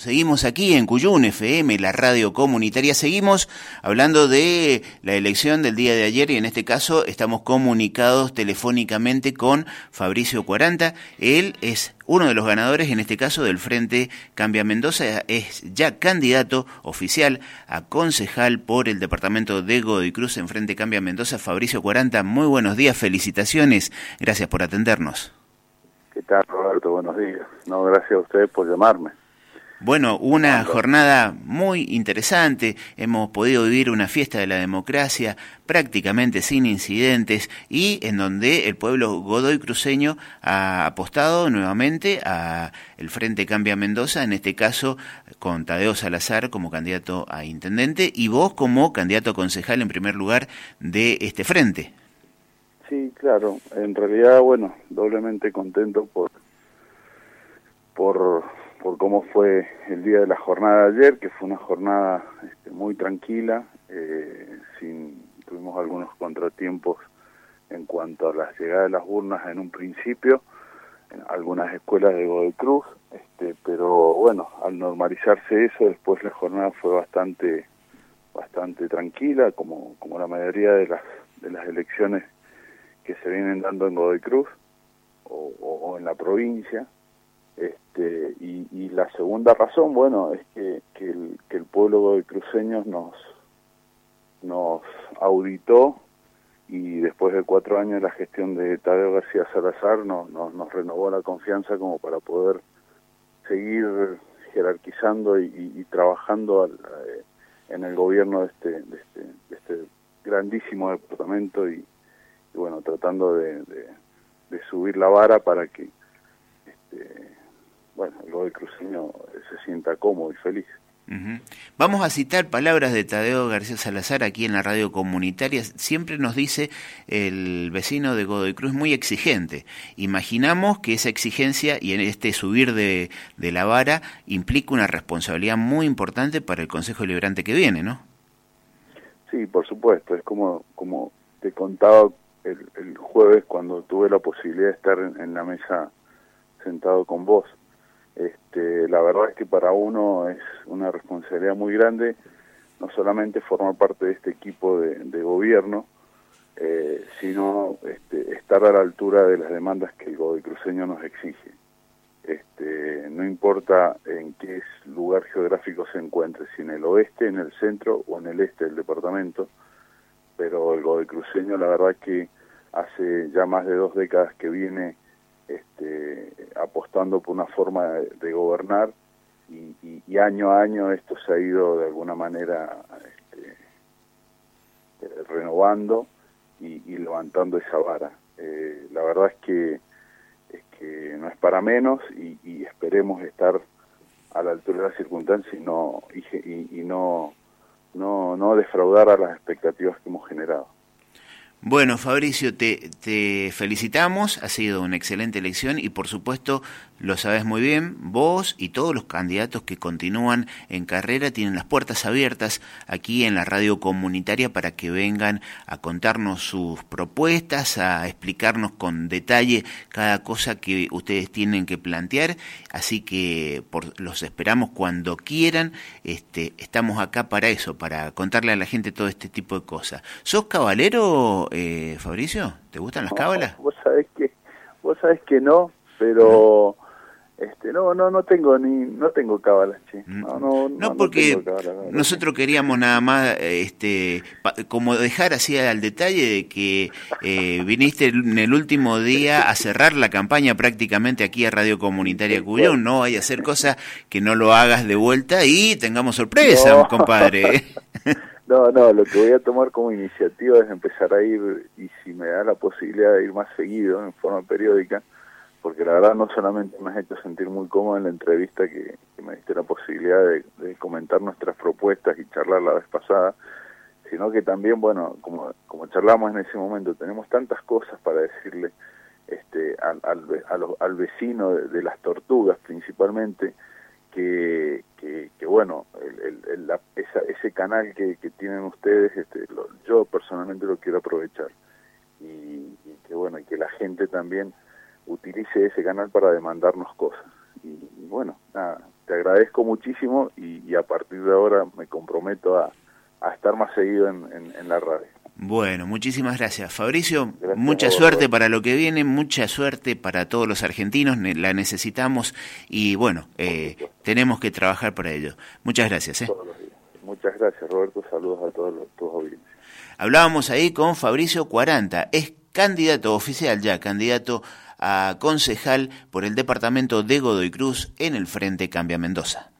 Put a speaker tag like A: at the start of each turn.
A: Seguimos aquí en Cuyún FM, la radio comunitaria. Seguimos hablando de la elección del día de ayer y en este caso estamos comunicados telefónicamente con Fabricio Quaranta. Él es uno de los ganadores, en este caso del Frente Cambia Mendoza. Es ya candidato oficial a concejal por el departamento de Godoy Cruz en Frente Cambia Mendoza. Fabricio Quaranta, muy buenos días, felicitaciones. Gracias por atendernos.
B: ¿Qué tal, Roberto? Buenos días. No, gracias a ustedes por llamarme.
A: Bueno, una jornada muy interesante, hemos podido vivir una fiesta de la democracia prácticamente sin incidentes y en donde el pueblo godoycruceño ha apostado nuevamente a el Frente Cambia Mendoza, en este caso con Tadeo Salazar como candidato a intendente y vos como candidato a concejal en primer lugar de este frente.
B: Sí, claro, en realidad, bueno, doblemente contento por cómo fue el día de la jornada de ayer, que fue una jornada muy tranquila, tuvimos algunos contratiempos en cuanto a la llegada de las urnas en un principio, en algunas escuelas de Godoy Cruz, pero bueno, al normalizarse eso, después la jornada fue bastante tranquila, como la mayoría de las elecciones que se vienen dando en Godoy Cruz o en la provincia. Y la segunda razón, bueno, es que el pueblo godoycruceño nos auditó y después de 4 años de la gestión de Tadeo García Salazar nos renovó la confianza como para poder seguir jerarquizando y trabajando en el gobierno de este grandísimo departamento y bueno, tratando de subir la vara para que bueno, el godoycruceño se sienta cómodo y feliz.
A: Vamos a citar palabras de Tadeo García Salazar aquí en la radio comunitaria. Siempre nos dice el vecino de Godoy Cruz muy exigente. Imaginamos que esa exigencia y en este subir de la vara implica una responsabilidad muy importante para el Consejo Deliberante que viene, ¿no?
B: Sí, por supuesto. Es como te contaba el jueves cuando tuve la posibilidad de estar en la mesa sentado con vos. La verdad es que para uno es una responsabilidad muy grande, no solamente formar parte de este equipo de gobierno, sino estar a la altura de las demandas que el godoycruceño nos exige. No importa en qué lugar geográfico se encuentre, si en el oeste, en el centro o en el este del departamento, pero el godoycruceño la verdad es que hace ya más de 2 décadas que viene apostando por una forma de gobernar y año a año esto se ha ido de alguna manera renovando y levantando esa vara. La verdad es que no es para menos y esperemos estar a la altura de las circunstancias y no defraudar a las expectativas que hemos generado.
A: Bueno, Fabricio, te felicitamos, ha sido una excelente elección y por supuesto, lo sabes muy bien, vos y todos los candidatos que continúan en carrera tienen las puertas abiertas aquí en la radio comunitaria para que vengan a contarnos sus propuestas, a explicarnos con detalle cada cosa que ustedes tienen que plantear, así que los esperamos cuando quieran, estamos acá para eso, para contarle a la gente todo este tipo de cosas. ¿Sos cabalero, Fabricio? ¿Te gustan las cábalas?
B: Vos sabés que no, pero no tengo cábalas, che. No
A: porque
B: tengo cábalas,
A: nosotros queríamos nada más como dejar así al detalle de que viniste en el último día a cerrar la campaña prácticamente aquí a Radio Comunitaria Cuyún, no vaya a hacer cosas que no lo hagas de vuelta y tengamos sorpresa, compadre.
B: No, lo que voy a tomar como iniciativa es empezar a ir, y si me da la posibilidad de ir más seguido, en forma periódica, porque la verdad no solamente me has hecho sentir muy cómodo en la entrevista que me diste la posibilidad de comentar nuestras propuestas y charlar la vez pasada, sino que también, bueno, como charlamos en ese momento, tenemos tantas cosas para decirle al vecino de las Tortugas principalmente, que bueno, ese canal que tienen ustedes, yo personalmente lo quiero aprovechar y que bueno, y que la gente también utilice ese canal para demandarnos cosas y bueno, nada, te agradezco muchísimo y a partir de ahora me comprometo a estar más seguido en la radio.
A: Bueno, muchísimas gracias. Fabricio,
B: Gracias
A: mucha suerte para lo que viene, mucha suerte para todos los argentinos, la necesitamos y bueno, tenemos que trabajar para ello. Muchas gracias.
B: Todos los días. Muchas gracias, Roberto. Saludos a todos tus audiencias.
A: Hablábamos ahí con Fabricio Quaranta, es candidato oficial ya, candidato a concejal por el departamento de Godoy Cruz en el Frente Cambia Mendoza.